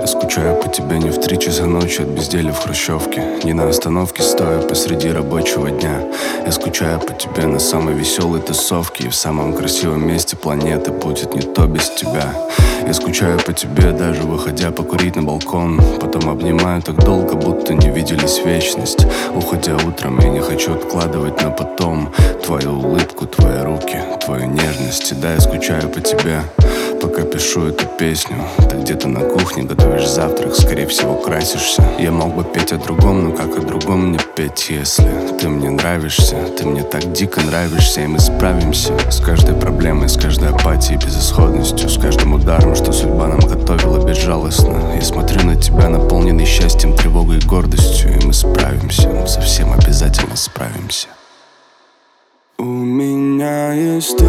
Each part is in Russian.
Я скучаю по тебе не в 3 часа ночи от безделья в хрущевке, не на остановке, стоя посреди рабочего дня. Я скучаю по тебе на самой веселой тусовке, и в самом красивом месте планеты будет не то без тебя. Я скучаю по тебе, даже выходя покурить на балкон. Потом обнимаю так долго, будто не виделись вечность. Уходя утром, я не хочу откладывать на потом твою улыбку, твои руки, твою нежность. И да, я скучаю по тебе, пока пишу эту песню. Ты где-то на кухне готовишь завтрак, скорее всего красишься. Я мог бы петь о другом, но как о другом мне петь, если ты мне нравишься? Ты мне так дико нравишься, и мы справимся с каждой проблемой, с каждой апатией, безысходностью, с каждым ударом, что судьба нам готовила безжалостно. Я смотрю на тебя, наполненный счастьем, тревогой и гордостью, и мы справимся, мы совсем обязательно справимся. У меня есть ты,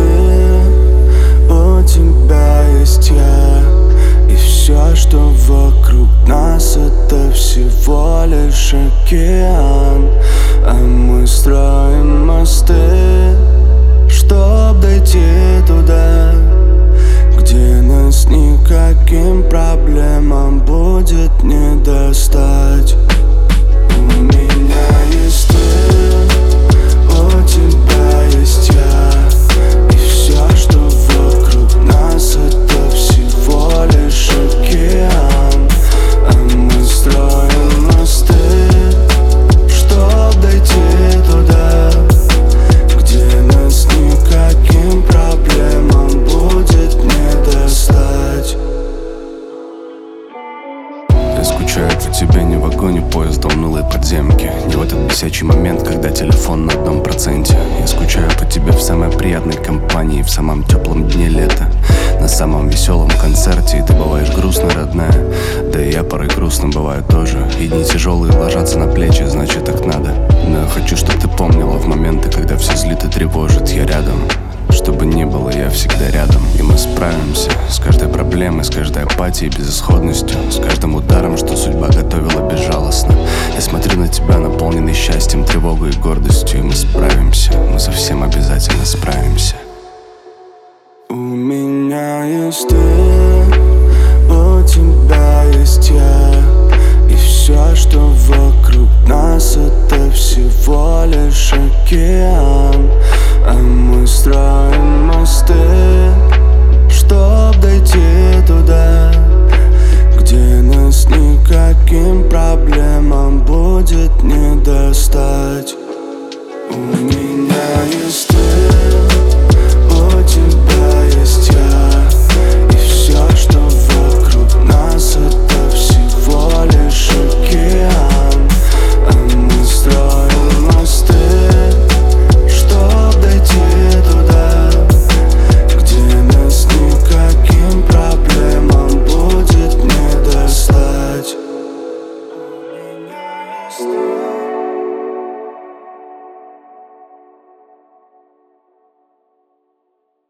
у тебя есть я, и все, что вокруг нас, это всего лишь океан. А мы строим мосты, чтоб дойти туда, где нас никаким проблемам будет не достать. У меня есть ты, у тебя есть я, и все, что вокруг нас, это всего лишь океан. А мы строим мосты, чтоб дойти туда, где нас никаким проблемам будет не достать. Я скучаю по тебе не в вагоне поезда унылой подземки, не в этот бесячий момент, когда телефон на 1%. Я скучаю по тебе в самой приятной компании, в самом теплом дне лета, на самом веселом концерте. И ты бываешь грустной, родная, да и я порой грустным бываю тоже. И дни тяжелые ложатся на плечи, значит так надо. Но я хочу, чтобы ты помнила в моменты, когда все злит и тревожит. Я рядом, чтобы ни было, я всегда рядом. И мы справимся с каждой проблемой, с каждой апатией, безысходностью, с каждым ударом, что судьба готовила безжалостно. Я смотрю на тебя, наполненный счастьем, тревогой и гордостью, и мы справимся, мы совсем обязательно справимся. У меня есть ты, у тебя есть я, и все, что вокруг нас, это всего лишь океан. А мы строим мосты, чтоб дойти туда, где нас никаким проблемам будет не достать. У меня есть